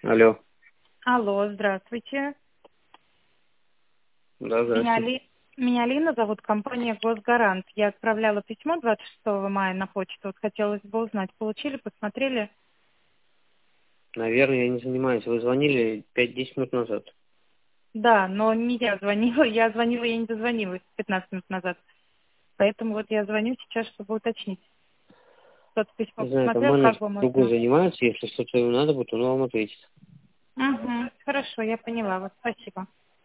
Алло. Алло, здравствуйте. Да, Меня, здравствуйте. Меня Лина зовут, компания «Госгарант». Я отправляла письмо 26 мая на почту. Вот хотелось бы узнать, получили, посмотрели? Наверное, я не занимаюсь. Вы звонили 5-10 минут назад. Да, но не я звонила. Я звонила, я не дозвонилась 15 минут назад. Поэтому вот я звоню сейчас, чтобы уточнить. Кто-то письмо Не знаю, там посмотрел, как менеджер бы другой можно... занимается. Если что-то ему надо будет, он вам ответит. Угу, хорошо, я поняла вас. Спасибо.